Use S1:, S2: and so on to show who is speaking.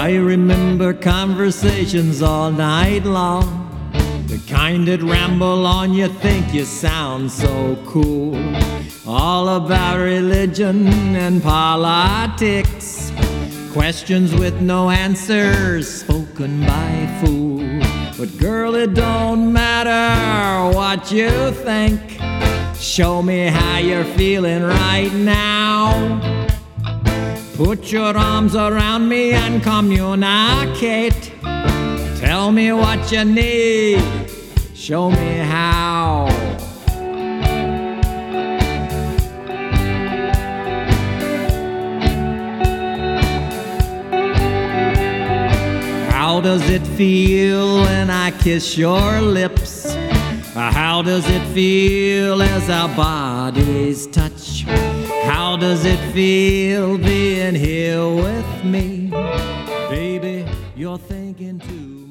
S1: I remember conversations all night long, the kind that ramble on you think you sound so cool, all about religion and politics, questions with no answers spoken by fools. But girl, it don't matter what you think, show me how you're feeling right now. Put your arms around me and communicate. Tell me what you need, show me how. How does it feel when I kiss your lips? How does it feel as our bodies touch? How does it feel being here with me? Baby, you're thinking too